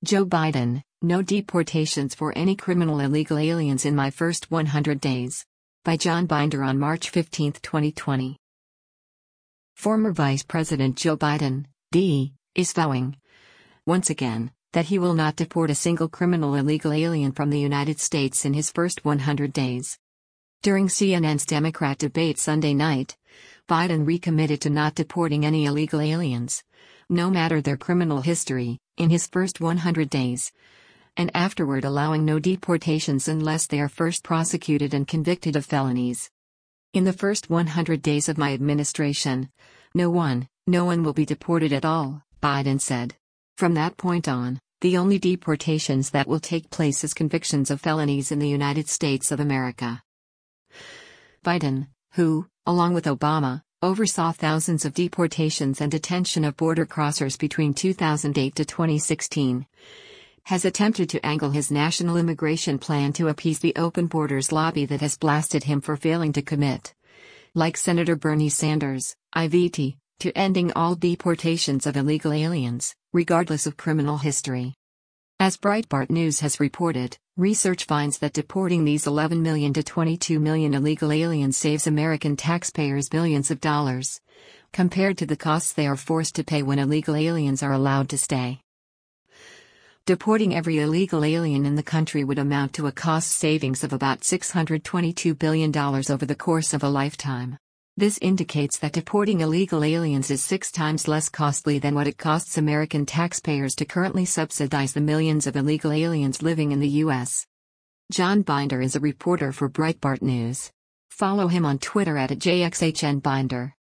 Joe Biden, no deportations for any criminal illegal aliens in my first 100 days. By John Binder on March 15, 2020. Former Vice President Joe Biden, D., is vowing, once again, that he will not deport a single criminal illegal alien from the United States in his first 100 days. During CNN's Democrat debate Sunday night, Biden recommitted to not deporting any illegal aliens, no matter their criminal history, in his first 100 days, and afterward allowing no deportations unless they are first prosecuted and convicted of felonies. In the first 100 days of my administration, no one will be deported at all, Biden said. From that point on, the only deportations that will take place is convictions of felonies in the United States of America. Biden, who, along with Obama, oversaw thousands of deportations and detention of border crossers between 2008 to 2016, has attempted to angle his national immigration plan to appease the open borders lobby that has blasted him for failing to commit, like Senator Bernie Sanders, IVT, to ending all deportations of illegal aliens, regardless of criminal history. As Breitbart News has reported, research finds that deporting these 11 million to 22 million illegal aliens saves American taxpayers billions of dollars, compared to the costs they are forced to pay when illegal aliens are allowed to stay. Deporting every illegal alien in the country would amount to a cost savings of about $622 billion over the course of a lifetime. This indicates that deporting illegal aliens is 6 times less costly than what it costs American taxpayers to currently subsidize the millions of illegal aliens living in the U.S. John Binder is a reporter for Breitbart News. Follow him on Twitter @JXHNBinder.